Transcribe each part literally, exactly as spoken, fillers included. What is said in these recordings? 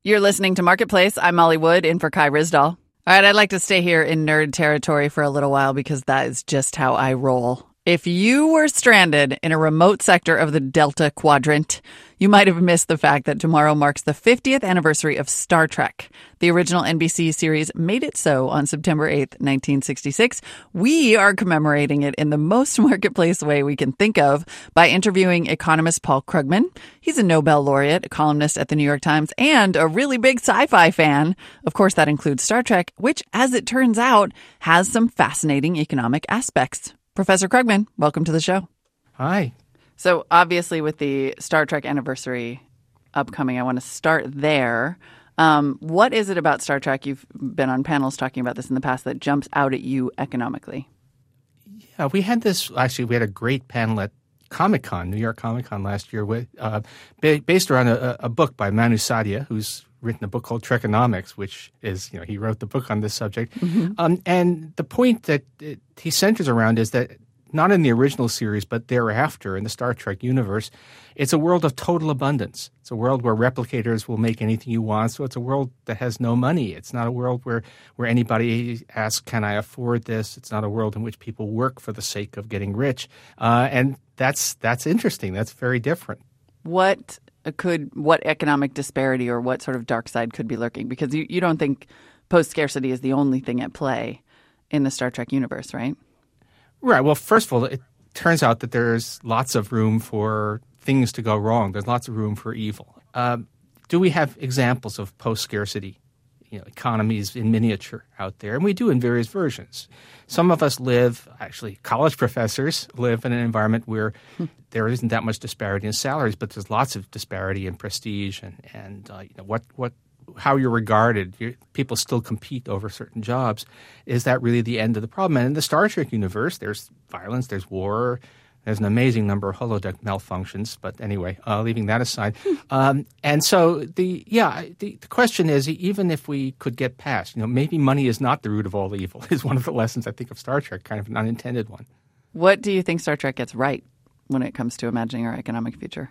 You're listening to Marketplace. I'm Molly Wood, in for Kai Ryssdal. All right, I'd like to stay here in nerd territory for a little while because that is just how I roll. If you were stranded in a remote sector of the Delta Quadrant, you might have missed the fact that tomorrow marks the fiftieth anniversary of Star Trek. The original N B C series made it so on September eighth, nineteen sixty-six. We are commemorating it in the most Marketplace way we can think of by interviewing economist Paul Krugman. He's a Nobel laureate, a columnist at the New York Times, and a really big sci-fi fan. Of course, that includes Star Trek, which, as it turns out, has some fascinating economic aspects. Professor Krugman, welcome to the show. Hi. So obviously with the Star Trek anniversary upcoming, I want to start there. Um, what is it about Star Trek, you've been on panels talking about this in the past, that jumps out at you economically? Yeah, we had this – actually, we had a great panel at Comic-Con, New York Comic-Con last year, with, uh, based around a, a book by Manu Sadia, who's written a book called Trekonomics, which is, you know, he wrote the book on this subject. Mm-hmm. Um, and the point that it, he centers around is that not in the original series, but thereafter in the Star Trek universe, it's a world of total abundance. It's a world where replicators will make anything you want. So it's a world that has no money. It's not a world where, where anybody asks, can I afford this? It's not a world in which people work for the sake of getting rich. Uh, and that's that's interesting. That's very different. What could what economic disparity or what sort of dark side could be lurking? Because you, you don't think post-scarcity is the only thing at play in the Star Trek universe, right? Right. Well, first of all, it turns out that there's lots of room for things to go wrong. There's lots of room for evil. Uh, do we have examples of post-scarcity, you know, economies in miniature out there? And we do in various versions. Some of us live, actually college professors live in an environment where hmm. there isn't that much disparity in salaries, but there's lots of disparity in prestige and, and uh, you know, what, what, how you're regarded. You're, people still compete over certain jobs. Is that really the end of the problem? And in the Star Trek universe, there's violence, there's war, there's an amazing number of holodeck malfunctions. But anyway, uh, leaving that aside. um, and so the yeah, the, the question is, even if we could get past, you know, maybe money is not the root of all evil is one of the lessons I think of Star Trek, kind of an unintended one. What do you think Star Trek gets right when it comes to imagining our economic future?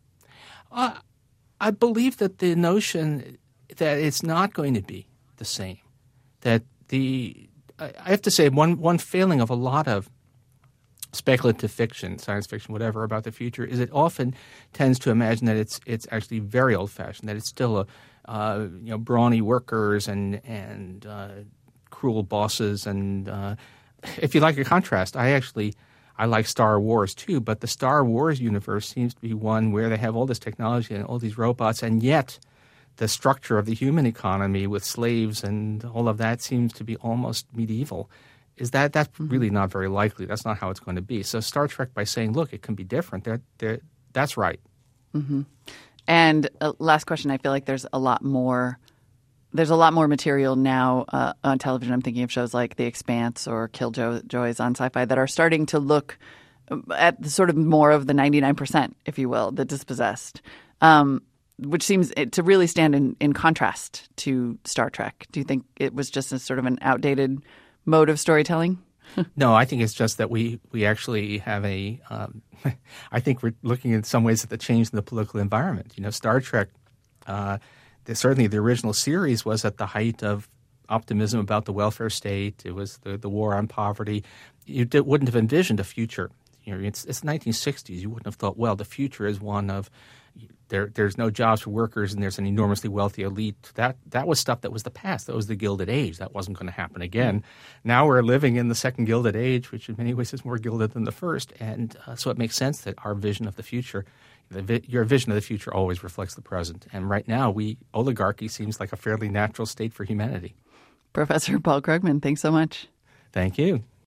Uh, I believe that the notion that it's not going to be the same. That the I have to say one one failing of a lot of speculative fiction, science fiction, whatever, about the future is it often tends to imagine that it's it's actually very old-fashioned, that it's still a uh, you know brawny workers and and uh, cruel bosses. And uh, if you like a contrast, I actually I like Star Wars too, but the Star Wars universe seems to be one where they have all this technology and all these robots, and yet the structure of the human economy with slaves and all of that seems to be almost medieval. Is that that's mm-hmm. really not very likely. That's not how it's going to be. So Star Trek, by saying, look, it can be different, they're, they're, that's right. Mm-hmm. And uh, last question, I feel like there's a lot more there's a lot more material now uh, on television. I'm thinking of shows like The Expanse or Killjoys on Sci-Fi that are starting to look at the sort of more of the ninety-nine percent, if you will, the dispossessed. Um which seems to really stand in, in contrast to Star Trek. Do you think it was just a sort of an outdated mode of storytelling? No, I think it's just that we, we actually have a um, – I think we're looking in some ways at the change in the political environment. You know, Star Trek, uh, the, certainly the original series was at the height of optimism about the welfare state. It was the, the war on poverty. You did, wouldn't have envisioned a future. You know, it's, it's the nineteen sixties. You wouldn't have thought, well, the future is one of – There, there's no jobs for workers, and there's an enormously wealthy elite. That that was stuff that was the past. That was the Gilded Age. That wasn't going to happen again. Now we're living in the second Gilded Age, which in many ways is more gilded than the first. And uh, so it makes sense that our vision of the future, the vi- your vision of the future always reflects the present. And right now, we oligarchy seems like a fairly natural state for humanity. Professor Paul Krugman, thanks so much. Thank you.